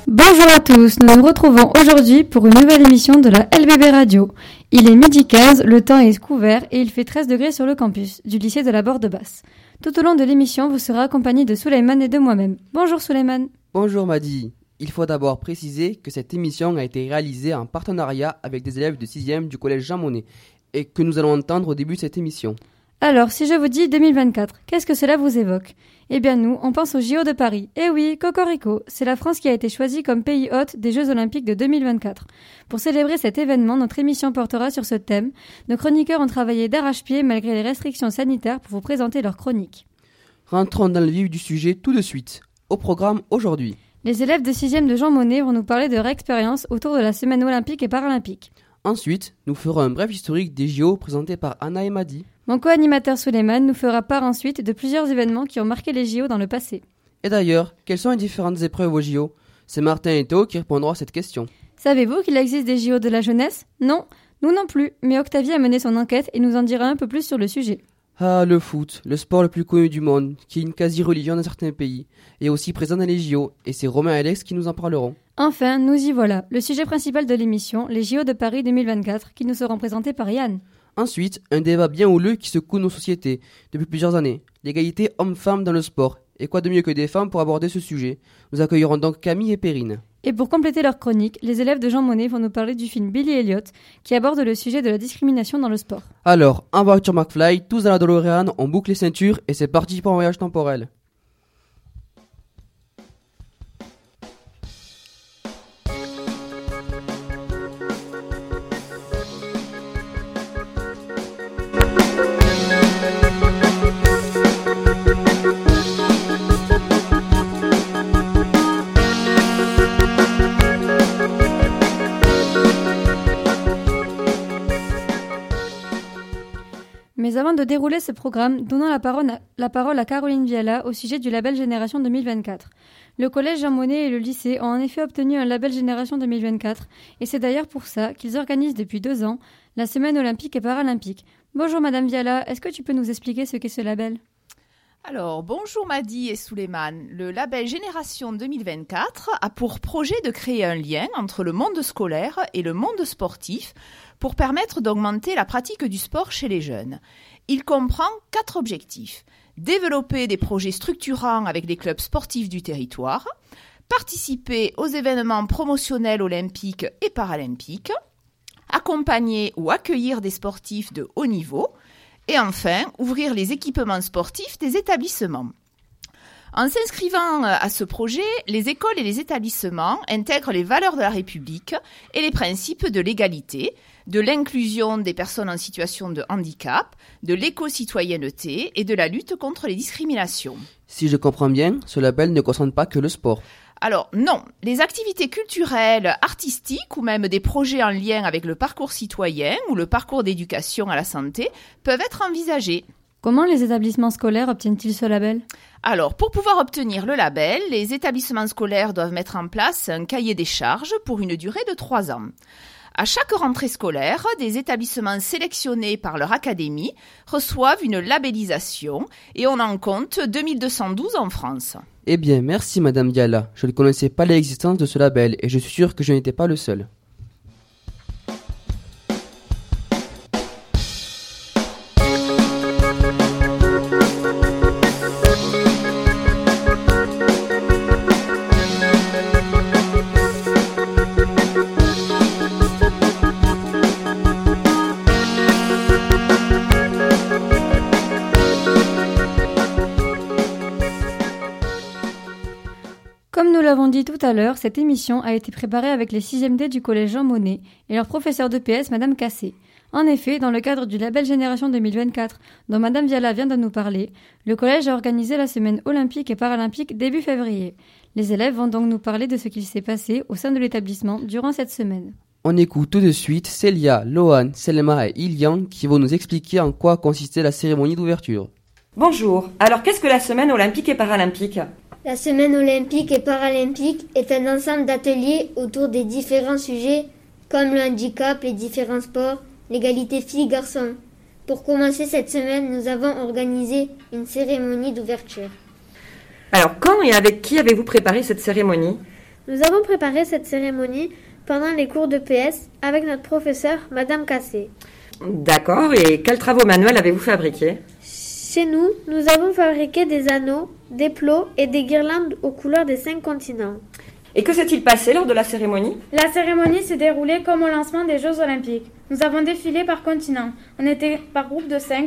Bonjour à tous, nous nous retrouvons aujourd'hui pour une nouvelle émission de la LBB Radio. Il est 12h15, le temps est couvert et il fait 13 degrés sur le campus du lycée de la Borde-Basse. Tout au long de l'émission, vous serez accompagné de Souleymane et de moi-même. Bonjour Souleymane. Bonjour Madi. Il faut d'abord préciser que cette émission a été réalisée en partenariat avec des élèves de 6e du collège Jean Monnet et que nous allons entendre au début de cette émission. Alors, si je vous dis 2024, qu'est-ce que cela vous évoque ? Eh bien nous, on pense aux JO de Paris. Eh oui, cocorico, c'est la France qui a été choisie comme pays hôte des Jeux Olympiques de 2024. Pour célébrer cet événement, notre émission portera sur ce thème. Nos chroniqueurs ont travaillé d'arrache-pied malgré les restrictions sanitaires pour vous présenter leurs chroniques. Rentrons dans le vif du sujet tout de suite. Au programme aujourd'hui. Les élèves de 6e de Jean Monnet vont nous parler de leur expérience autour de la semaine olympique et paralympique. Ensuite, nous ferons un bref historique des JO présenté par Anna et Madi. Mon co-animateur Souleymane nous fera part ensuite de plusieurs événements qui ont marqué les JO dans le passé. Et d'ailleurs, quelles sont les différentes épreuves aux JO ? C'est Martin et Théo qui répondront à cette question. Savez-vous qu'il existe des JO de la jeunesse ? Non, nous non plus, mais Octavie a mené son enquête et nous en dira un peu plus sur le sujet. Ah, le foot, le sport le plus connu du monde, qui est une quasi-religion dans certains pays, est aussi présent dans les JO, et c'est Romain et Alex qui nous en parleront. Enfin, nous y voilà, le sujet principal de l'émission, les JO de Paris 2024, qui nous seront présentés par Yann. Ensuite, un débat bien houleux qui secoue nos sociétés depuis plusieurs années, l'égalité homme-femme dans le sport. Et quoi de mieux que des femmes pour aborder ce sujet ? Nous accueillerons donc Camille et Perrine. Et pour compléter leur chronique, les élèves de Jean Monnet vont nous parler du film Billy Elliot, qui aborde le sujet de la discrimination dans le sport. Alors, en voiture McFly, tous à la DeLorean, on boucle les ceintures et c'est parti pour un voyage temporel. Mais avant de dérouler ce programme, donnons la parole à Caroline Viala au sujet du label Génération 2024. Le collège Jean Monnet et le lycée ont en effet obtenu un label Génération 2024 et c'est d'ailleurs pour ça qu'ils organisent depuis 2 ans la semaine olympique et paralympique. Bonjour Madame Viala, est-ce que tu peux nous expliquer ce qu'est ce label ? Alors, bonjour Madi et Souleymane. Le label Génération 2024 a pour projet de créer un lien entre le monde scolaire et le monde sportif pour permettre d'augmenter la pratique du sport chez les jeunes. Il comprend 4 objectifs. Développer des projets structurants avec les clubs sportifs du territoire, participer aux événements promotionnels olympiques et paralympiques, accompagner ou accueillir des sportifs de haut niveau, et enfin, ouvrir les équipements sportifs des établissements. En s'inscrivant à ce projet, les écoles et les établissements intègrent les valeurs de la République et les principes de l'égalité, de l'inclusion des personnes en situation de handicap, de l'éco-citoyenneté et de la lutte contre les discriminations. Si je comprends bien, ce label ne concerne pas que le sport. Alors non, les activités culturelles, artistiques ou même des projets en lien avec le parcours citoyen ou le parcours d'éducation à la santé peuvent être envisagés. Comment les établissements scolaires obtiennent-ils ce label ? Alors, pour pouvoir obtenir le label, les établissements scolaires doivent mettre en place un cahier des charges pour une durée de 3 ans. À chaque rentrée scolaire, des établissements sélectionnés par leur académie reçoivent une labellisation et on en compte 2212 en France. Eh bien, merci Madame Diala. Je ne connaissais pas l'existence de ce label et je suis sûr que je n'étais pas le seul. Comme nous l'avons dit tout à l'heure, cette émission a été préparée avec les 6e D du collège Jean Monnet et leur professeur de PS, Madame Cassé. En effet, dans le cadre du label Génération 2024, dont Madame Viala vient de nous parler, le collège a organisé la semaine olympique et paralympique début février. Les élèves vont donc nous parler de ce qu'il s'est passé au sein de l'établissement durant cette semaine. On écoute tout de suite Célia, Lohan, Selma et Ilian qui vont nous expliquer en quoi consistait la cérémonie d'ouverture. Bonjour, alors qu'est-ce que la semaine olympique et paralympique ? La semaine olympique et paralympique est un ensemble d'ateliers autour des différents sujets comme le handicap, les différents sports, l'égalité filles-garçons. Pour commencer cette semaine, nous avons organisé une cérémonie d'ouverture. Alors, quand et avec qui avez-vous préparé cette cérémonie ? Nous avons préparé cette cérémonie pendant les cours de PS avec notre professeure, Madame Cassé. D'accord, et quels travaux manuels avez-vous fabriqués? Chez nous, nous avons fabriqué des anneaux, des plots et des guirlandes aux couleurs des 5 continents. Et que s'est-il passé lors de la cérémonie? La cérémonie s'est déroulée comme au lancement des Jeux Olympiques. Nous avons défilé par continent. On était par groupe de 5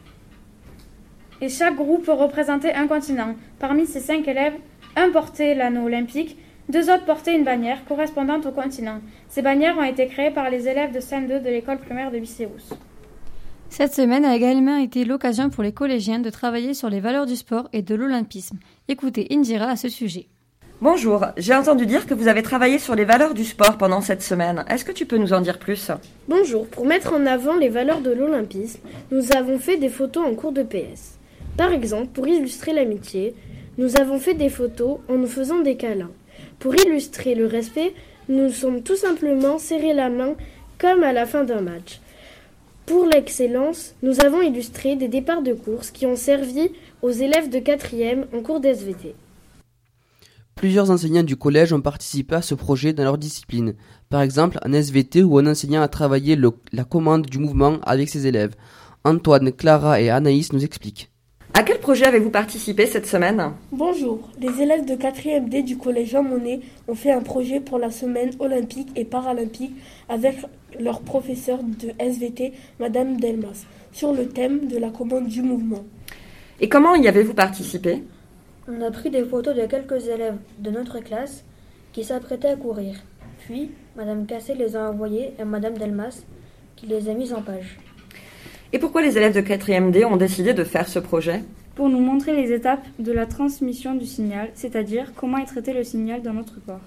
et chaque groupe représentait un continent. Parmi ces 5 élèves, un portait l'anneau olympique, 2 autres portaient une bannière correspondant au continent. Ces bannières ont été créées par les élèves de CM2 de l'école primaire de Bicérousse. Cette semaine a également été l'occasion pour les collégiens de travailler sur les valeurs du sport et de l'olympisme. Écoutez Indira à ce sujet. Bonjour, j'ai entendu dire que vous avez travaillé sur les valeurs du sport pendant cette semaine. Est-ce que tu peux nous en dire plus? Bonjour, pour mettre en avant les valeurs de l'olympisme, nous avons fait des photos en cours de PS. Par exemple, pour illustrer l'amitié, nous avons fait des photos en nous faisant des câlins. Pour illustrer le respect, nous sommes tout simplement serrés la main comme à la fin d'un match. Pour l'excellence, nous avons illustré des départs de course qui ont servi aux élèves de 4e en cours d'SVT. Plusieurs enseignants du collège ont participé à ce projet dans leur discipline. Par exemple, en SVT où un enseignant a travaillé la commande du mouvement avec ses élèves. Antoine, Clara et Anaïs nous expliquent. À quel projet avez-vous participé cette semaine? Bonjour, les élèves de 4e D du collège Jean Monnet ont fait un projet pour la semaine olympique et paralympique avec leur professeur de SVT, Madame Delmas, sur le thème de la commande du mouvement. Et comment y avez-vous participé? On a pris des photos de quelques élèves de notre classe qui s'apprêtaient à courir. Puis, Madame Cassé les a envoyés à Madame Delmas qui les a mises en page. Et pourquoi les élèves de 4e D ont décidé de faire ce projet? Pour nous montrer les étapes de la transmission du signal, c'est-à-dire comment est traité le signal dans notre corps.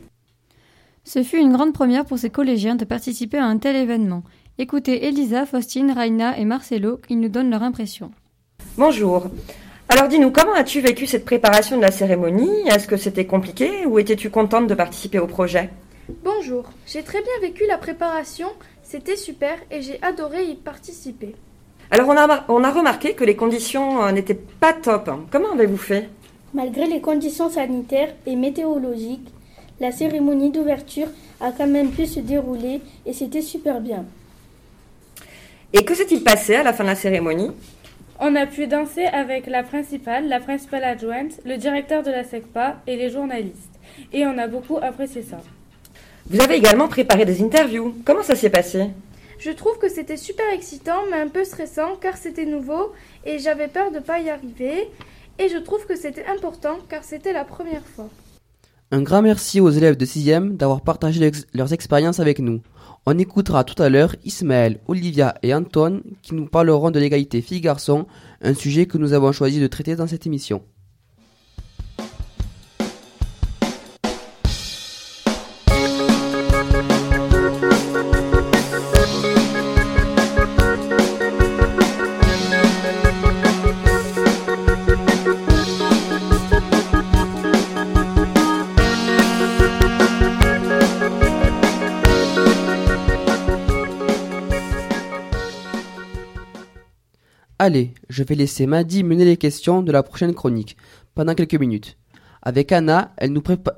Ce fut une grande première pour ces collégiens de participer à un tel événement. Écoutez Elisa, Faustine, Raina et Marcelo, ils nous donnent leur impression. Bonjour. Alors dis-nous, comment as-tu vécu cette préparation de la cérémonie? Est-ce que c'était compliqué ou étais-tu contente de participer au projet? Bonjour, j'ai très bien vécu la préparation, c'était super et j'ai adoré y participer. Alors on a remarqué que les conditions n'étaient pas top. Comment avez-vous fait? Malgré les conditions sanitaires et météorologiques, la cérémonie d'ouverture a quand même pu se dérouler et c'était super bien. Et que s'est-il passé à la fin de la cérémonie? On a pu danser avec la principale adjointe, le directeur de la SECPA et les journalistes. Et on a beaucoup apprécié ça. Vous avez également préparé des interviews. Comment ça s'est passé? Je trouve que c'était super excitant mais un peu stressant car c'était nouveau et j'avais peur de ne pas y arriver. Et je trouve que c'était important car c'était la première fois. Un grand merci aux élèves de 6e d'avoir partagé leurs expériences avec nous. On écoutera tout à l'heure Ismaël, Olivia et Antoine qui nous parleront de l'égalité filles-garçons, un sujet que nous avons choisi de traiter dans cette émission. Allez, je vais laisser Maddy mener les questions de la prochaine chronique, pendant quelques minutes. Avec Anna, elle nous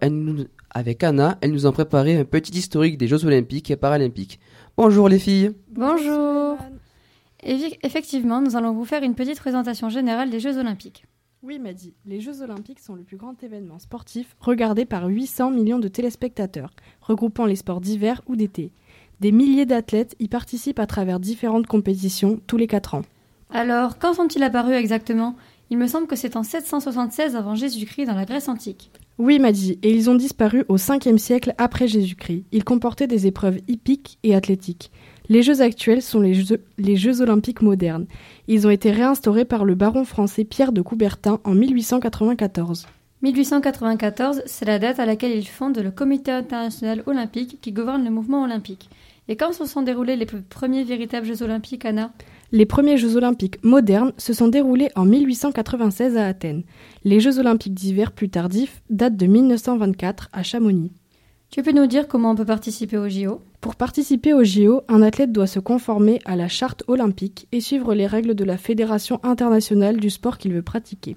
a préparé un petit historique des Jeux Olympiques et Paralympiques. Bonjour les filles. Bonjour. Effectivement, nous allons vous faire une petite présentation générale des Jeux Olympiques. Oui, Maddy, les Jeux Olympiques sont le plus grand événement sportif regardé par 800 millions de téléspectateurs, regroupant les sports d'hiver ou d'été. Des milliers d'athlètes y participent à travers différentes compétitions tous les 4 ans. Alors, quand sont-ils apparus exactement? Il me semble que c'est en 776 avant Jésus-Christ dans la Grèce antique. Oui, Maddy, et ils ont disparu au 5e siècle après Jésus-Christ. Ils comportaient des épreuves hippiques et athlétiques. Les Jeux actuels sont les Jeux Olympiques modernes. Ils ont été réinstaurés par le baron français Pierre de Coubertin en 1894. 1894, c'est la date à laquelle il fonde le Comité international olympique qui gouverne le mouvement olympique. Et quand se sont déroulés les premiers véritables Jeux olympiques, Anna? Les premiers Jeux olympiques modernes se sont déroulés en 1896 à Athènes. Les Jeux olympiques d'hiver plus tardifs datent de 1924 à Chamonix. Tu peux nous dire comment on peut participer aux JO? Pour participer aux JO, un athlète doit se conformer à la charte olympique et suivre les règles de la Fédération internationale du sport qu'il veut pratiquer.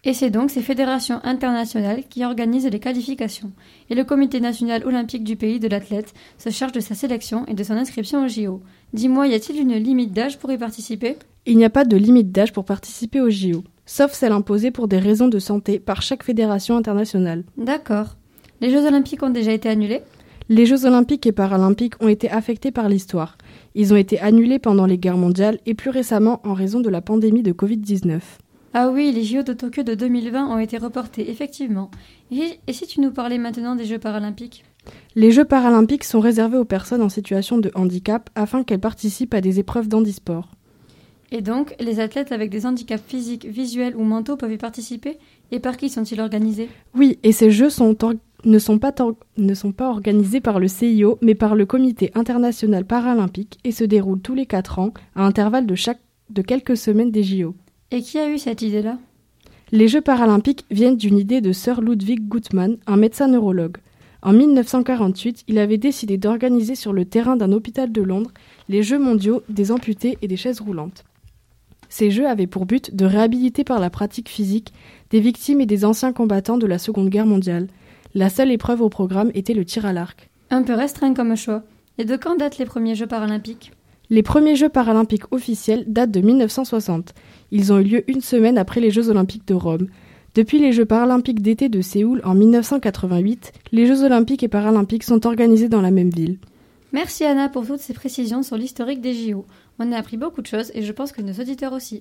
Et c'est donc ces fédérations internationales qui organisent les qualifications. Et le comité national olympique du pays de l'athlète se charge de sa sélection et de son inscription aux JO. Dis-moi, y a-t-il une limite d'âge pour y participer ? Il n'y a pas de limite d'âge pour participer aux JO, sauf celle imposée pour des raisons de santé par chaque fédération internationale. D'accord. Les Jeux olympiques ont déjà été annulés ? Les Jeux olympiques et paralympiques ont été affectés par l'histoire. Ils ont été annulés pendant les guerres mondiales et plus récemment en raison de la pandémie de Covid-19. Ah oui, les JO de Tokyo de 2020 ont été reportés, effectivement. Et si tu nous parlais maintenant des Jeux paralympiques ? Les Jeux paralympiques sont réservés aux personnes en situation de handicap afin qu'elles participent à des épreuves d'handisport. Et donc, les athlètes avec des handicaps physiques, visuels ou mentaux peuvent y participer ? Et par qui sont-ils organisés ? Oui, et ces Jeux ne sont pas organisés par le CIO, mais par le Comité international paralympique et se déroulent tous les 4 ans à intervalles de quelques semaines des JO. Et qui a eu cette idée-là ? Les Jeux paralympiques viennent d'une idée de Sir Ludwig Guttmann, un médecin neurologue. En 1948, il avait décidé d'organiser sur le terrain d'un hôpital de Londres les Jeux mondiaux des amputés et des chaises roulantes. Ces Jeux avaient pour but de réhabiliter par la pratique physique des victimes et des anciens combattants de la Seconde Guerre mondiale. La seule épreuve au programme était le tir à l'arc. Un peu restreint comme choix. Et de quand datent les premiers Jeux paralympiques ? Les premiers Jeux paralympiques officiels datent de 1960. Ils ont eu lieu une semaine après les Jeux olympiques de Rome. Depuis les Jeux paralympiques d'été de Séoul en 1988, les Jeux olympiques et paralympiques sont organisés dans la même ville. Merci Anna pour toutes ces précisions sur l'historique des JO. On a appris beaucoup de choses et je pense que nos auditeurs aussi.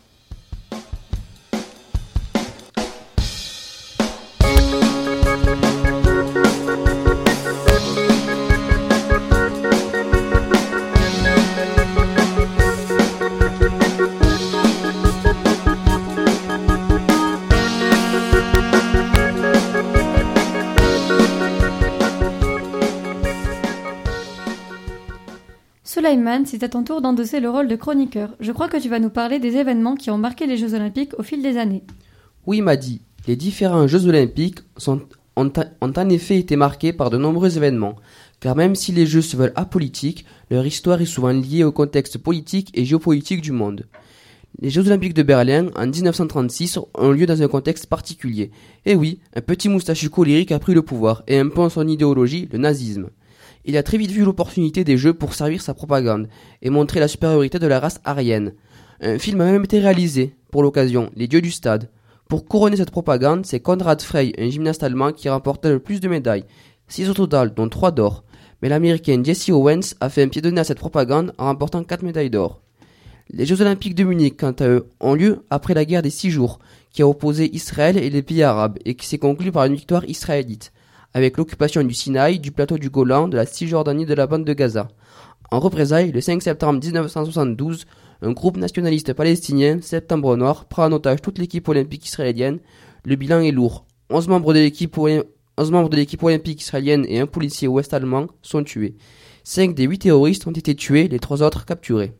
Sulaiman, c'est à ton tour d'endosser le rôle de chroniqueur. Je crois que tu vas nous parler des événements qui ont marqué les Jeux Olympiques au fil des années. Oui, Madi, les différents Jeux Olympiques ont en effet été marqués par de nombreux événements, car même si les Jeux se veulent apolitiques, leur histoire est souvent liée au contexte politique et géopolitique du monde. Les Jeux Olympiques de Berlin, en 1936, ont lieu dans un contexte particulier. Et oui, un petit moustachu colérique a pris le pouvoir, et impose son idéologie, le nazisme. Il a très vite vu l'opportunité des Jeux pour servir sa propagande et montrer la supériorité de la race aryenne. Un film a même été réalisé, pour l'occasion, Les Dieux du Stade. Pour couronner cette propagande, c'est Konrad Frey, un gymnaste allemand qui remporta le plus de médailles, 6 au total, dont 3 d'or. Mais l'américaine Jesse Owens a fait un pied de nez à cette propagande en remportant 4 médailles d'or. Les Jeux Olympiques de Munich, quant à eux, ont lieu après la guerre des 6 jours, qui a opposé Israël et les pays arabes, et qui s'est conclue par une victoire israélite, avec l'occupation du Sinaï, du plateau du Golan, de la Cisjordanie et de la bande de Gaza. En représailles, le 5 septembre 1972, un groupe nationaliste palestinien, Septembre Noir, prend en otage toute l'équipe olympique israélienne. Le bilan est lourd. 11 membres de l'équipe olympique israélienne et un policier ouest-allemand sont tués. 5 des 8 terroristes ont été tués, les 3 autres capturés.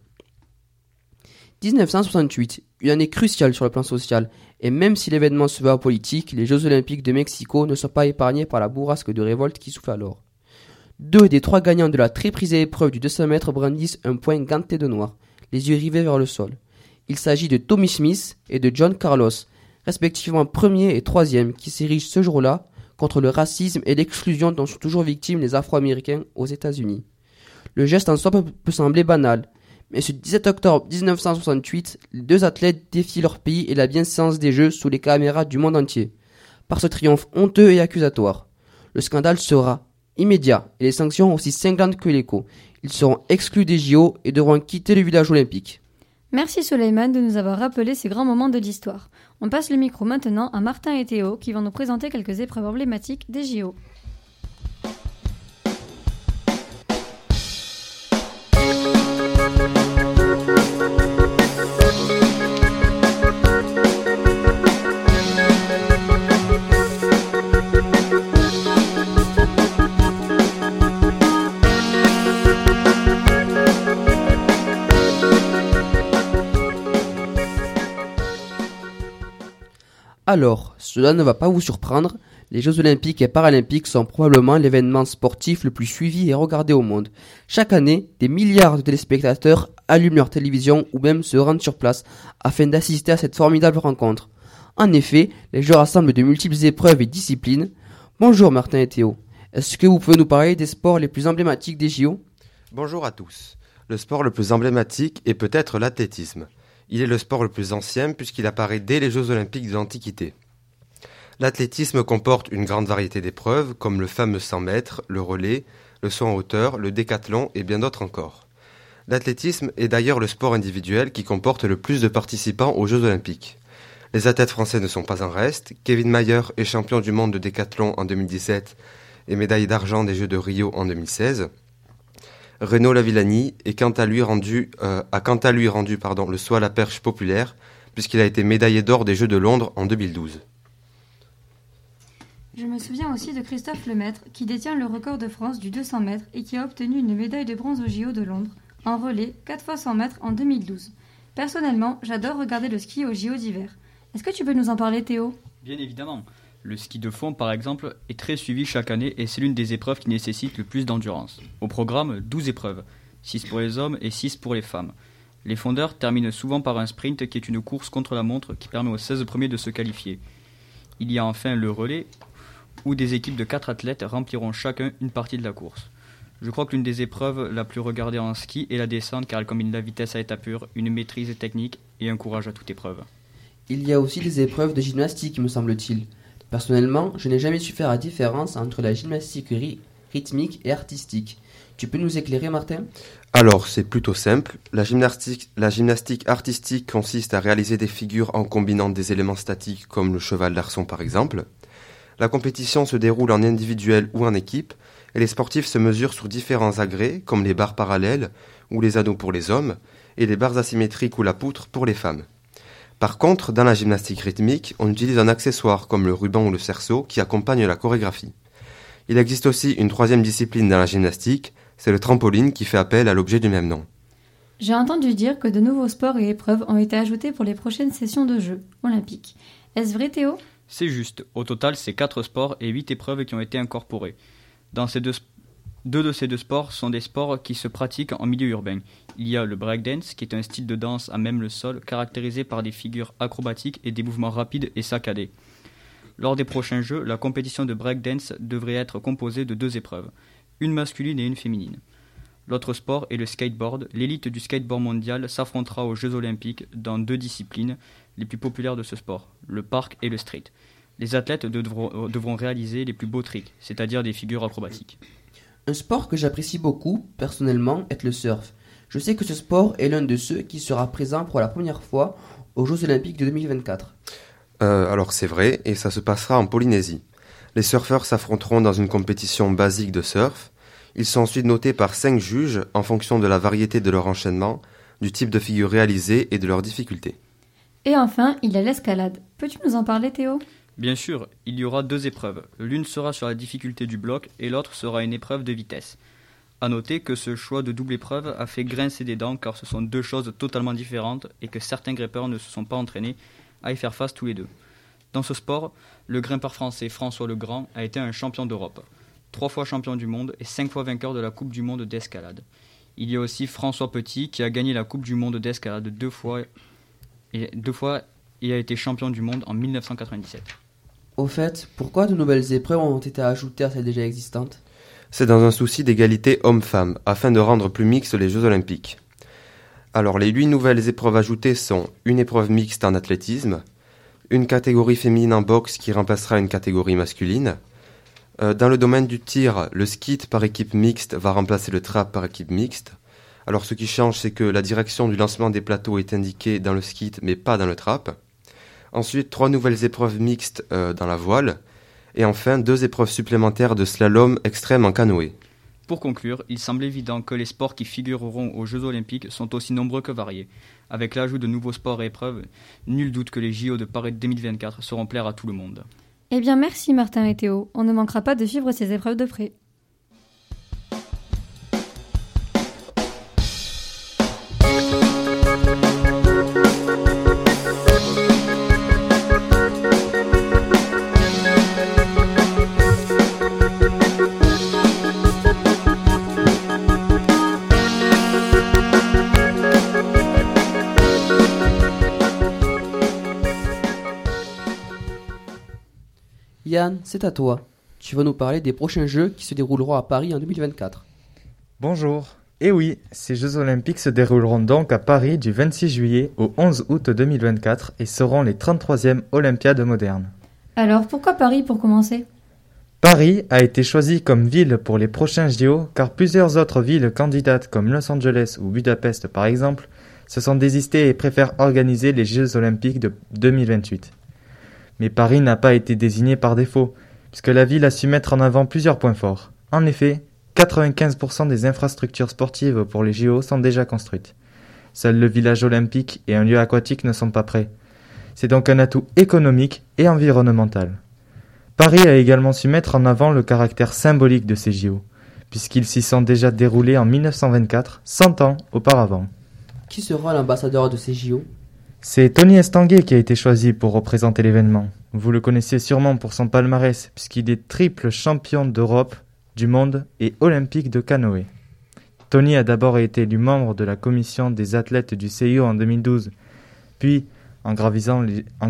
1968, une année cruciale sur le plan social, et même si l'événement se veut apolitique, les Jeux Olympiques de Mexico ne sont pas épargnés par la bourrasque de révolte qui souffle alors. 2 des 3 gagnants de la très prisée épreuve du 200 mètres brandissent un poing ganté de noir, les yeux rivés vers le sol. Il s'agit de Tommy Smith et de John Carlos, respectivement 1er et 3e, qui s'érigent ce jour-là contre le racisme et l'exclusion dont sont toujours victimes les Afro-Américains aux États-Unis. Le geste en soi peut sembler banal, mais ce 17 octobre 1968, les 2 athlètes défient leur pays et la bienséance des Jeux sous les caméras du monde entier. Par ce triomphe honteux et accusatoire, le scandale sera immédiat et les sanctions aussi cinglantes que l'écho. Ils seront exclus des JO et devront quitter le village olympique. Merci Sulaiman de nous avoir rappelé ces grands moments de l'histoire. On passe le micro maintenant à Martin et Théo qui vont nous présenter quelques épreuves emblématiques des JO. Alors, cela ne va pas vous surprendre, les Jeux Olympiques et Paralympiques sont probablement l'événement sportif le plus suivi et regardé au monde. Chaque année, des milliards de téléspectateurs allument leur télévision ou même se rendent sur place afin d'assister à cette formidable rencontre. En effet, les Jeux rassemblent de multiples épreuves et disciplines. Bonjour Martin et Théo. Est-ce que vous pouvez nous parler des sports les plus emblématiques des JO ? Bonjour à tous. Le sport le plus emblématique est peut-être l'athlétisme. Il est le sport le plus ancien puisqu'il apparaît dès les Jeux olympiques de l'Antiquité. L'athlétisme comporte une grande variété d'épreuves comme le fameux 100 mètres, le relais, le saut en hauteur, le décathlon et bien d'autres encore. L'athlétisme est d'ailleurs le sport individuel qui comporte le plus de participants aux Jeux olympiques. Les athlètes français ne sont pas en reste. Quevin Mayer est champion du monde de décathlon en 2017 et médaille d'argent des Jeux de Rio en 2016. Renaud Lavillani a quant à lui rendu le saut à la perche populaire puisqu'il a été médaillé d'or des Jeux de Londres en 2012. Je me souviens aussi de Christophe Lemaître, qui détient le record de France du 200 mètres et qui a obtenu une médaille de bronze au JO de Londres, en relais 4 x 100 mètres en 2012. Personnellement, j'adore regarder le ski au JO d'hiver. Est-ce que tu peux nous en parler, Théo ? Bien évidemment. Le ski de fond, par exemple, est très suivi chaque année et c'est l'une des épreuves qui nécessite le plus d'endurance. Au programme, 12 épreuves, 6 pour les hommes et 6 pour les femmes. Les fondeurs terminent souvent par un sprint qui est une course contre la montre qui permet aux 16 premiers de se qualifier. Il y a enfin le relais, où des équipes de 4 athlètes rempliront chacun une partie de la course. Je crois que l'une des épreuves la plus regardée en ski est la descente car elle combine la vitesse à état pur, une maîtrise technique et un courage à toute épreuve. Il y a aussi des épreuves de gymnastique, me semble-t-il. Personnellement, je n'ai jamais su faire la différence entre la gymnastique rythmique et artistique. Tu peux nous éclairer, Martin ? Alors, c'est plutôt simple. La gymnastique artistique consiste à réaliser des figures en combinant des éléments statiques comme le cheval d'arçon par exemple. La compétition se déroule en individuel ou en équipe et les sportifs se mesurent sur différents agrès comme les barres parallèles ou les anneaux pour les hommes et les barres asymétriques ou la poutre pour les femmes. Par contre, dans la gymnastique rythmique, on utilise un accessoire comme le ruban ou le cerceau qui accompagne la chorégraphie. Il existe aussi une troisième discipline dans la gymnastique, c'est le trampoline qui fait appel à l'objet du même nom. J'ai entendu dire que de nouveaux sports et épreuves ont été ajoutés pour les prochaines sessions de Jeux olympiques. Est-ce vrai, Théo ? C'est juste. Au total, c'est 4 sports et 8 épreuves qui ont été incorporées. Dans ces deux de ces deux sports sont des sports qui se pratiquent en milieu urbain. Il y a le breakdance, qui est un style de danse à même le sol, caractérisé par des figures acrobatiques et des mouvements rapides et saccadés. Lors des prochains Jeux, la compétition de breakdance devrait être composée de 2 épreuves, une masculine et une féminine. L'autre sport est le skateboard. L'élite du skateboard mondial s'affrontera aux Jeux olympiques dans 2 disciplines les plus populaires de ce sport, le park et le street. Les athlètes devront réaliser les plus beaux tricks, c'est-à-dire des figures acrobatiques. Un sport que j'apprécie beaucoup, personnellement, est le surf. Je sais que ce sport est l'un de ceux qui sera présent pour la première fois aux Jeux olympiques de 2024. Alors c'est vrai, et ça se passera en Polynésie. Les surfeurs s'affronteront dans une compétition basique de surf. Ils sont ensuite notés par 5 juges en fonction de la variété de leur enchaînement, du type de figure réalisée et de leur difficulté. Et enfin, il y a l'escalade. Peux-tu nous en parler, Théo ? Bien sûr, il y aura 2 épreuves. L'une sera sur la difficulté du bloc et l'autre sera une épreuve de vitesse. A noter que ce choix de double épreuve a fait grincer des dents car ce sont 2 choses totalement différentes et que certains grimpeurs ne se sont pas entraînés à y faire face tous les 2. Dans ce sport, le grimpeur français François Legrand a été un champion d'Europe, 3 fois champion du monde et 5 fois vainqueur de la Coupe du monde d'escalade. Il y a aussi François Petit qui a gagné la Coupe du monde d'escalade 2 fois et a été champion du monde en 1997. Au fait, pourquoi de nouvelles épreuves ont été ajoutées à celles déjà existantes ? C'est dans un souci d'égalité homme-femme, afin de rendre plus mixtes les Jeux olympiques. Alors les 8 nouvelles épreuves ajoutées sont une épreuve mixte en athlétisme, une catégorie féminine en boxe qui remplacera une catégorie masculine. Dans le domaine du tir, le skeet par équipe mixte va remplacer le trap par équipe mixte. Alors ce qui change, c'est que la direction du lancement des plateaux est indiquée dans le skeet mais pas dans le trap. Ensuite, 3 nouvelles épreuves mixtes dans la voile. Et enfin, 2 épreuves supplémentaires de slalom extrême en canoë. Pour conclure, il semble évident que les sports qui figureront aux Jeux olympiques sont aussi nombreux que variés. Avec l'ajout de nouveaux sports et épreuves, nul doute que les JO de Paris 2024 sauront plaire à tout le monde. Eh bien merci Martin et Théo, on ne manquera pas de suivre ces épreuves de près. Yann, c'est à toi. Tu vas nous parler des prochains Jeux qui se dérouleront à Paris en 2024. Bonjour. Et oui, ces Jeux Olympiques se dérouleront donc à Paris du 26 juillet au 11 août 2024 et seront les 33e Olympiades modernes. Alors, pourquoi Paris pour commencer ? Paris a été choisi comme ville pour les prochains JO car plusieurs autres villes candidates comme Los Angeles ou Budapest par exemple se sont désistées et préfèrent organiser les Jeux Olympiques de 2028. Mais Paris n'a pas été désigné par défaut puisque la ville a su mettre en avant plusieurs points forts. En effet, 95% des infrastructures sportives pour les JO sont déjà construites. Seul le village olympique et un lieu aquatique ne sont pas prêts. C'est donc un atout économique et environnemental. Paris a également su mettre en avant le caractère symbolique de ces JO, puisqu'ils s'y sont déjà déroulés en 1924, 100 ans auparavant. Qui sera l'ambassadeur de ces JO ? C'est Tony Estanguet qui a été choisi pour représenter l'événement. Vous le connaissez sûrement pour son palmarès, puisqu'il est triple champion d'Europe, du monde et olympique de canoë. Tony a d'abord été élu membre de la commission des athlètes du CIO en 2012, puis, en gravissant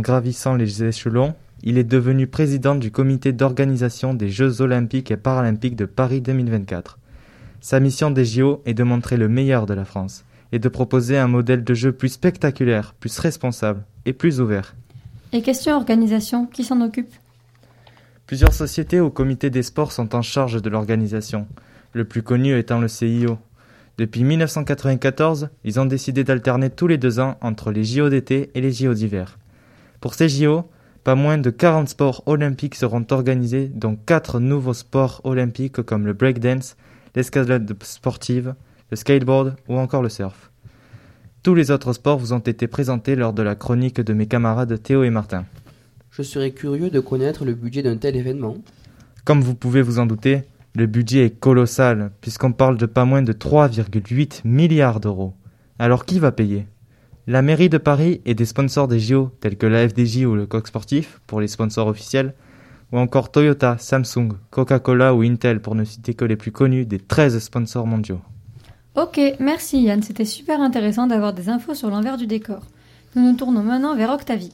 les échelons, il est devenu président du comité d'organisation des Jeux Olympiques et Paralympiques de Paris 2024. Sa mission des JO est de montrer le meilleur de la France et de proposer un modèle de jeu plus spectaculaire, plus responsable et plus ouvert. Et question organisation, qui s'en occupe ? Plusieurs sociétés au comité des sports sont en charge de l'organisation, le plus connu étant le CIO. Depuis 1994, ils ont décidé d'alterner tous les 2 ans entre les JO d'été et les JO d'hiver. Pour ces JO, pas moins de 40 sports olympiques seront organisés, dont 4 nouveaux sports olympiques comme le breakdance, l'escalade sportive, le skateboard ou encore le surf. Tous les autres sports vous ont été présentés lors de la chronique de mes camarades Théo et Martin. Je serais curieux de connaître le budget d'un tel événement. Comme vous pouvez vous en douter, le budget est colossal, puisqu'on parle de pas moins de 3,8 milliards d'euros. Alors qui va payer ? La mairie de Paris et des sponsors des JO, tels que la FDJ ou le Coq Sportif, pour les sponsors officiels, ou encore Toyota, Samsung, Coca-Cola ou Intel, pour ne citer que les plus connus des 13 sponsors mondiaux. Ok, merci Yann, c'était super intéressant d'avoir des infos sur l'envers du décor. Nous nous tournons maintenant vers Octavie.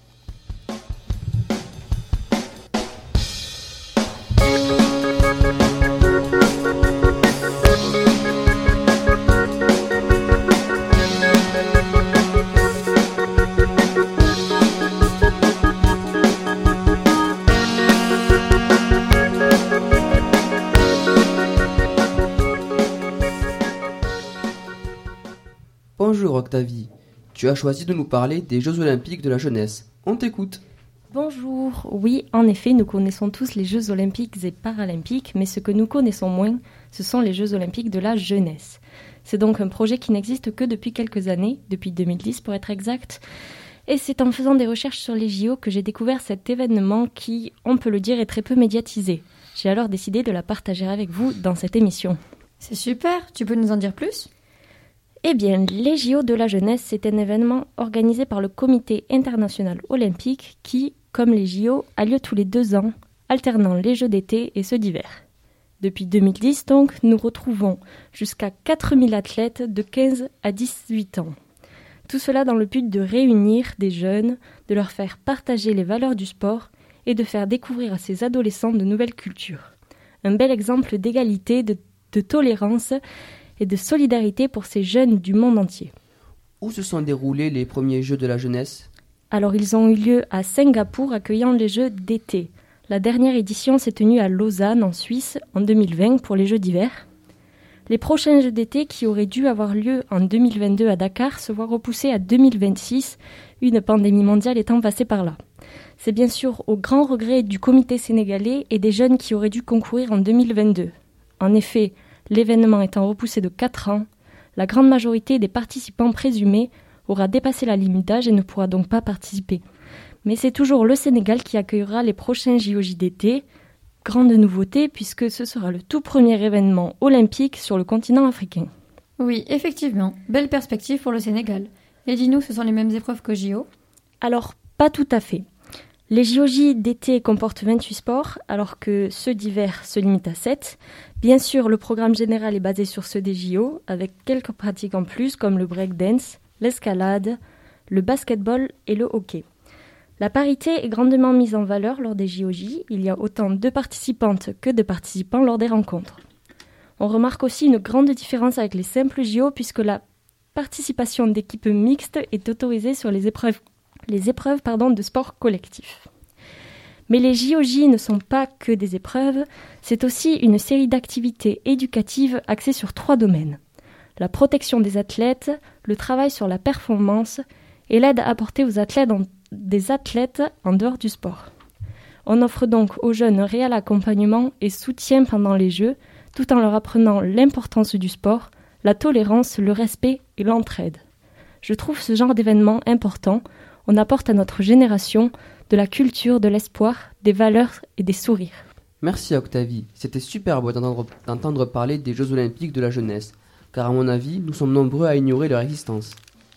Bonjour Octavie, tu as choisi de nous parler des Jeux Olympiques de la jeunesse. On t'écoute. Bonjour, oui, en effet, nous connaissons tous les Jeux Olympiques et Paralympiques, mais ce que nous connaissons moins, ce sont les Jeux Olympiques de la jeunesse. C'est donc un projet qui n'existe que depuis quelques années, depuis 2010 pour être exact, et c'est en faisant des recherches sur les JO que j'ai découvert cet événement qui, on peut le dire, est très peu médiatisé. J'ai alors décidé de la partager avec vous dans cette émission. C'est super, tu peux nous en dire plus ? Eh bien, les JO de la jeunesse, c'est un événement organisé par le Comité international olympique qui, comme les JO, a lieu tous les 2 ans, alternant les Jeux d'été et ceux d'hiver. Depuis 2010, donc, nous retrouvons jusqu'à 4000 athlètes de 15 à 18 ans. Tout cela dans le but de réunir des jeunes, de leur faire partager les valeurs du sport et de faire découvrir à ces adolescents de nouvelles cultures. Un bel exemple d'égalité, de tolérance et de solidarité pour ces jeunes du monde entier. Où se sont déroulés les premiers Jeux de la jeunesse ? Alors ils ont eu lieu à Singapour, accueillant les Jeux d'été. La dernière édition s'est tenue à Lausanne, en Suisse, en 2020 pour les Jeux d'hiver. Les prochains Jeux d'été, qui auraient dû avoir lieu en 2022 à Dakar, se voient repoussés à 2026, une pandémie mondiale étant passée par là. C'est bien sûr au grand regret du comité sénégalais et des jeunes qui auraient dû concourir en 2022. En effet, l'événement étant repoussé de 4 ans, la grande majorité des participants présumés aura dépassé la limite d'âge et ne pourra donc pas participer. Mais c'est toujours le Sénégal qui accueillera les prochains JOJ d'été. Grande nouveauté puisque ce sera le tout premier événement olympique sur le continent africain. Oui, effectivement, belle perspective pour le Sénégal. Et dis-nous, ce sont les mêmes épreuves qu'aux JO ? Alors, pas tout à fait. Les JOJ d'été comportent 28 sports, alors que ceux d'hiver se limitent à 7. Bien sûr, le programme général est basé sur ceux des JO, avec quelques pratiques en plus comme le breakdance, l'escalade, le basketball et le hockey. La parité est grandement mise en valeur lors des JOJ. Il y a autant de participantes que de participants lors des rencontres. On remarque aussi une grande différence avec les simples JO puisque la participation d'équipes mixtes est autorisée sur les épreuves de sport collectif. Mais les JOJ ne sont pas que des épreuves, c'est aussi une série d'activités éducatives axées sur 3 domaines. La protection des athlètes, le travail sur la performance et l'aide apportée aux athlètes en dehors du sport. On offre donc aux jeunes un réel accompagnement et soutien pendant les Jeux, tout en leur apprenant l'importance du sport, la tolérance, le respect et l'entraide. Je trouve ce genre d'événement important. On apporte à notre génération de la culture, de l'espoir, des valeurs et des sourires. Merci Octavie, c'était super beau d'entendre parler des Jeux Olympiques de la jeunesse, car à mon avis, nous sommes nombreux à ignorer leur existence.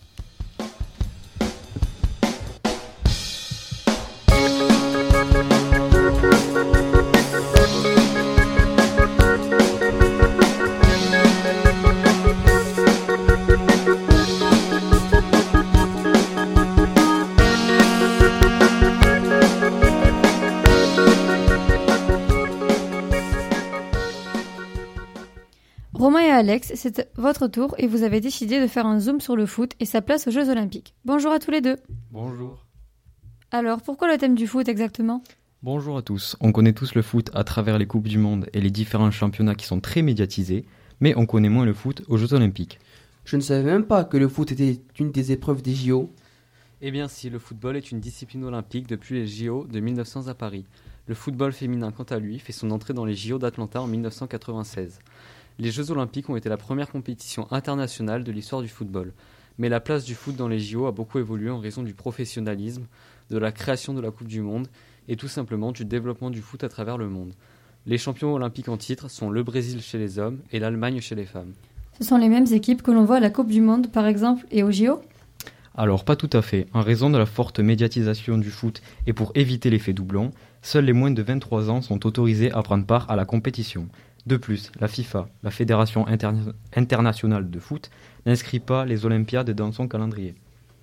Romain et Alex, c'est votre tour et vous avez décidé de faire un zoom sur le foot et sa place aux Jeux Olympiques. Bonjour à tous les deux. Bonjour. Alors, pourquoi le thème du foot exactement ? Bonjour à tous. On connaît tous le foot à travers les Coupes du Monde et les différents championnats qui sont très médiatisés, mais on connaît moins le foot aux Jeux Olympiques. Je ne savais même pas que le foot était une des épreuves des JO. Eh bien si, le football est une discipline olympique depuis les JO de 1900 à Paris. Le football féminin, quant à lui, fait son entrée dans les JO d'Atlanta en 1996. Les Jeux Olympiques ont été la première compétition internationale de l'histoire du football. Mais la place du foot dans les JO a beaucoup évolué en raison du professionnalisme, de la création de la Coupe du Monde et tout simplement du développement du foot à travers le monde. Les champions olympiques en titre sont le Brésil chez les hommes et l'Allemagne chez les femmes. Ce sont les mêmes équipes que l'on voit à la Coupe du Monde par exemple et aux JO ? Alors pas tout à fait. En raison de la forte médiatisation du foot et pour éviter l'effet doublon, seuls les moins de 23 ans sont autorisés à prendre part à la compétition. De plus, la FIFA, la Fédération internationale de foot, n'inscrit pas les Olympiades dans son calendrier.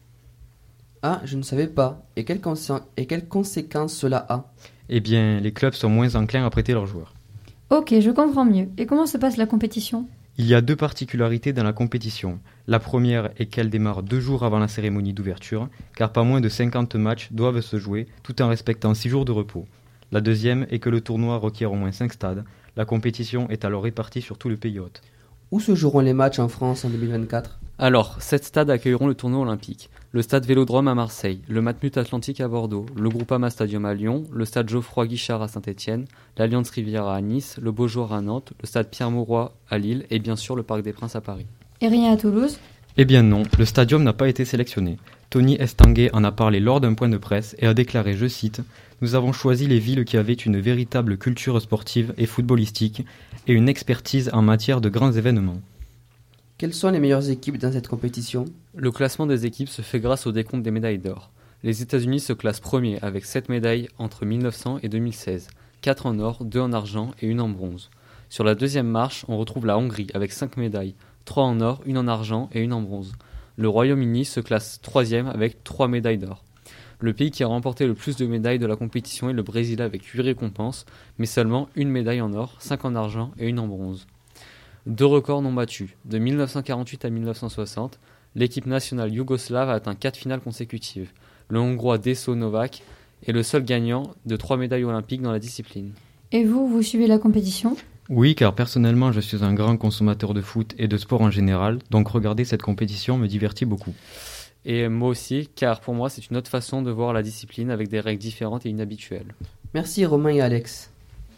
Ah, je ne savais pas. Et quelles conséquences cela a ? Eh bien, les clubs sont moins enclins à prêter leurs joueurs. Ok, je comprends mieux. Et comment se passe la compétition ? Il y a 2 particularités dans la compétition. La première est qu'elle démarre 2 jours avant la cérémonie d'ouverture, car pas moins de 50 matchs doivent se jouer, tout en respectant 6 jours de repos. La deuxième est que le tournoi requiert au moins 5 stades. La compétition est alors répartie sur tout le pays hôte. Où se joueront les matchs en France en 2024 ? Alors, 7 stades accueilleront le tournoi olympique. Le stade Vélodrome à Marseille, le Matmut Atlantique à Bordeaux, le Groupama Stadium à Lyon, le stade Geoffroy-Guichard à Saint-Étienne, l'Alliance Riviera à Nice, le Beaujoire à Nantes, le stade Pierre-Mauroy à Lille et bien sûr le Parc des Princes à Paris. Et rien à Toulouse ? Eh bien non, le stadium n'a pas été sélectionné. Tony Estanguet en a parlé lors d'un point de presse et a déclaré, je cite, « Nous avons choisi les villes qui avaient une véritable culture sportive et footballistique et une expertise en matière de grands événements. » Quelles sont les meilleures équipes dans cette compétition ? Le classement des équipes se fait grâce au décompte des médailles d'or. Les États-Unis se classent premiers avec 7 médailles entre 1900 et 2016, 4 en or, 2 en argent et 1 en bronze. Sur la deuxième marche, on retrouve la Hongrie avec 5 médailles, 3 en or, 1 en argent et 1 en bronze. Le Royaume-Uni se classe 3e avec 3 médailles d'or. Le pays qui a remporté le plus de médailles de la compétition est le Brésil avec 8 récompenses, mais seulement 1 médaille en or, 5 en argent et 1 en bronze. 2 records non battus. De 1948 à 1960, l'équipe nationale yougoslave a atteint 4 finales consécutives. Le Hongrois Deso Novak est le seul gagnant de 3 médailles olympiques dans la discipline. Et vous suivez la compétition ? Oui, car personnellement, je suis un grand consommateur de foot et de sport en général, donc regarder cette compétition me divertit beaucoup. Et moi aussi, car pour moi, c'est une autre façon de voir la discipline avec des règles différentes et inhabituelles. Merci Romain et Alex.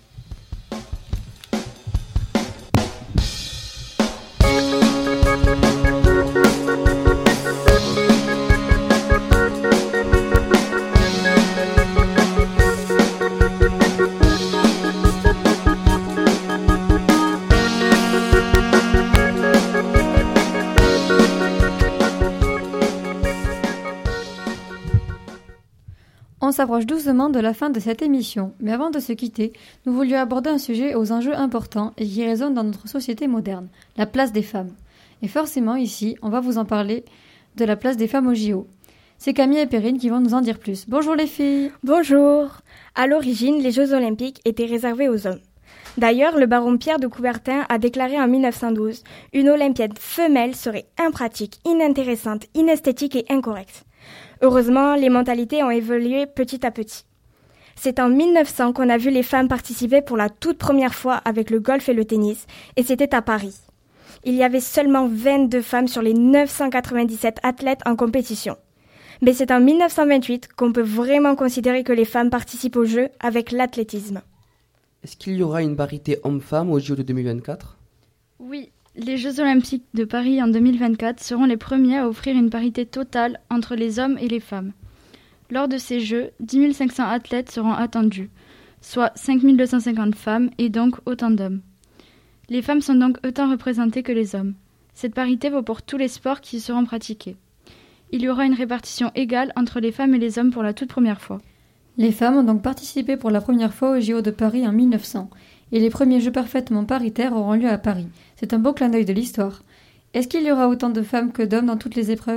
On s'approche doucement de la fin de cette émission, mais avant de se quitter, nous voulions aborder un sujet aux enjeux importants et qui résonne dans notre société moderne, la place des femmes. Et forcément ici, on va vous en parler de la place des femmes au JO. C'est Camille et Perrine qui vont nous en dire plus. Bonjour les filles. Bonjour. À l'origine, les Jeux Olympiques étaient réservés aux hommes. D'ailleurs, le baron Pierre de Coubertin a déclaré en 1912 « Une olympiade femelle serait impratique, inintéressante, inesthétique et incorrecte ». Heureusement, les mentalités ont évolué petit à petit. C'est en 1900 qu'on a vu les femmes participer pour la toute première fois avec le golf et le tennis, et c'était à Paris. Il y avait seulement 22 femmes sur les 997 athlètes en compétition. Mais c'est en 1928 qu'on peut vraiment considérer que les femmes participent aux Jeux avec l'athlétisme. Est-ce qu'il y aura une parité homme-femme aux JO de 2024 ? Oui, les Jeux Olympiques de Paris en 2024 seront les premiers à offrir une parité totale entre les hommes et les femmes. Lors de ces Jeux, 10 500 athlètes seront attendus, soit 5 250 femmes et donc autant d'hommes. Les femmes sont donc autant représentées que les hommes. Cette parité vaut pour tous les sports qui y seront pratiqués. Il y aura une répartition égale entre les femmes et les hommes pour la toute première fois. Les femmes ont donc participé pour la première fois aux JO de Paris en 1900, et les premiers Jeux parfaitement paritaires auront lieu à Paris. C'est un beau clin d'œil de l'histoire. Est-ce qu'il y aura autant de femmes que d'hommes dans toutes les épreuves ?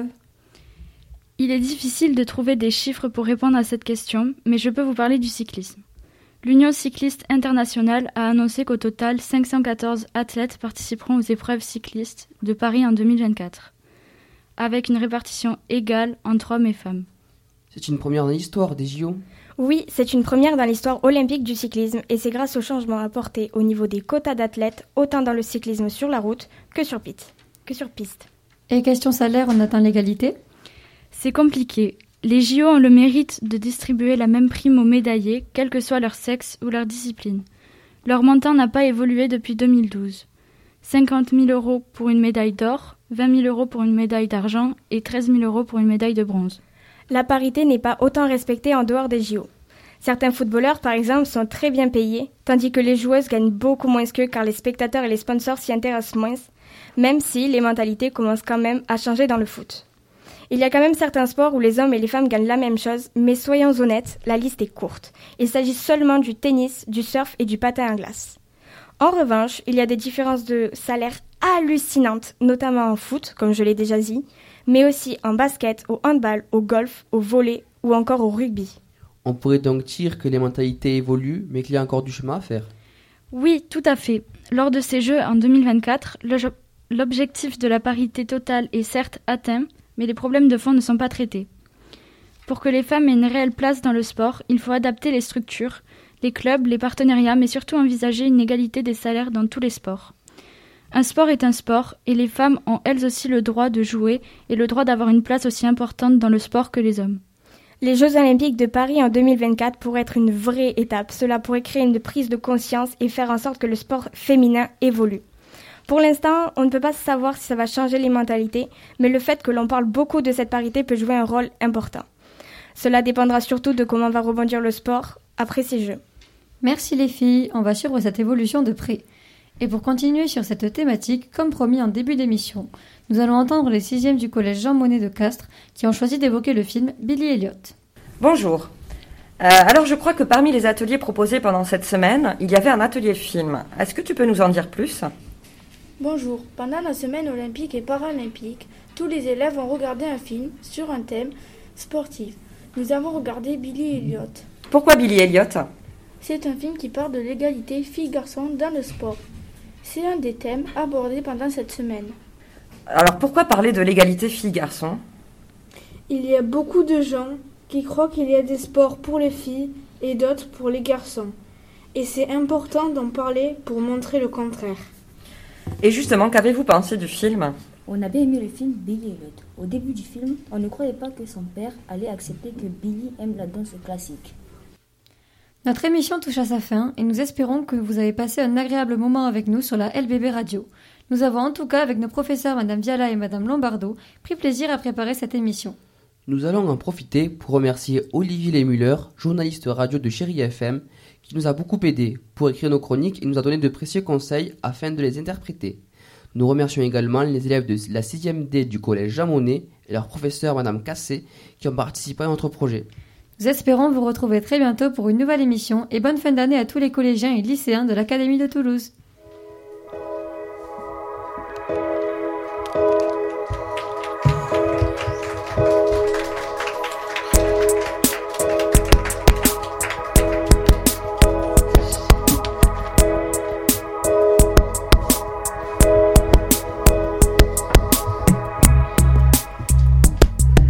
Il est difficile de trouver des chiffres pour répondre à cette question, mais je peux vous parler du cyclisme. L'Union cycliste internationale a annoncé qu'au total, 514 athlètes participeront aux épreuves cyclistes de Paris en 2024, avec une répartition égale entre hommes et femmes. C'est une première dans l'histoire des JO ? Oui, c'est une première dans l'histoire olympique du cyclisme et c'est grâce aux changements apportés au niveau des quotas d'athlètes, autant dans le cyclisme sur la route que sur piste. Et question salaire, on atteint l'égalité ? C'est compliqué. Les JO ont le mérite de distribuer la même prime aux médaillés, quel que soit leur sexe ou leur discipline. Leur montant n'a pas évolué depuis 2012. 50 000 € pour une médaille d'or, 20 000 € pour une médaille d'argent et 13 000 € pour une médaille de bronze. La parité n'est pas autant respectée en dehors des JO. Certains footballeurs, par exemple, sont très bien payés, tandis que les joueuses gagnent beaucoup moins qu'eux car les spectateurs et les sponsors s'y intéressent moins, même si les mentalités commencent quand même à changer dans le foot. Il y a quand même certains sports où les hommes et les femmes gagnent la même chose, mais soyons honnêtes, la liste est courte. Il s'agit seulement du tennis, du surf et du patin à glace. En revanche, il y a des différences de salaire hallucinantes, notamment en foot, comme je l'ai déjà dit, mais aussi en basket, au handball, au golf, au volley ou encore au rugby. On pourrait donc dire que les mentalités évoluent, mais qu'il y a encore du chemin à faire. Oui, tout à fait. Lors de ces Jeux en 2024, l'objectif de la parité totale est certes atteint, mais les problèmes de fond ne sont pas traités. Pour que les femmes aient une réelle place dans le sport, il faut adapter les structures, les clubs, les partenariats, mais surtout envisager une égalité des salaires dans tous les sports. Un sport est un sport, et les femmes ont elles aussi le droit de jouer et le droit d'avoir une place aussi importante dans le sport que les hommes. Les Jeux Olympiques de Paris en 2024 pourraient être une vraie étape. Cela pourrait créer une prise de conscience et faire en sorte que le sport féminin évolue. Pour l'instant, on ne peut pas savoir si ça va changer les mentalités, mais le fait que l'on parle beaucoup de cette parité peut jouer un rôle important. Cela dépendra surtout de comment va rebondir le sport après ces Jeux. Merci les filles, on va suivre cette évolution de près. Et pour continuer sur cette thématique, comme promis en début d'émission, nous allons entendre les 6e du collège Jean Monnet de Castres qui ont choisi d'évoquer le film Billy Elliot. Bonjour. Alors je crois que parmi les ateliers proposés pendant cette semaine, il y avait un atelier film. Est-ce que tu peux nous en dire plus ? Bonjour. Pendant la semaine olympique et paralympique, tous les élèves ont regardé un film sur un thème sportif. Nous avons regardé Billy Elliot. Pourquoi Billy Elliot ? C'est un film qui parle de l'égalité filles-garçons dans le sport. C'est un des thèmes abordés pendant cette semaine. Alors pourquoi parler de l'égalité filles-garçons ? Il y a beaucoup de gens qui croient qu'il y a des sports pour les filles et d'autres pour les garçons. Et c'est important d'en parler pour montrer le contraire. Et justement, qu'avez-vous pensé du film ? On avait aimé le film Billy Elliot. Au début du film, on ne croyait pas que son père allait accepter que Billy aime la danse classique. Notre émission touche à sa fin et nous espérons que vous avez passé un agréable moment avec nous sur la LBB Radio. Nous avons en tout cas, avec nos professeurs Madame Viala et Madame Lombardo, pris plaisir à préparer cette émission. Nous allons en profiter pour remercier Olivier Lemuller, journaliste radio de Chérie FM, qui nous a beaucoup aidés pour écrire nos chroniques et nous a donné de précieux conseils afin de les interpréter. Nous remercions également les élèves de la 6e D du collège Jean Monnet et leur professeur Madame Cassé qui ont participé à notre projet. Nous espérons vous retrouver très bientôt pour une nouvelle émission et bonne fin d'année à tous les collégiens et lycéens de l'Académie de Toulouse.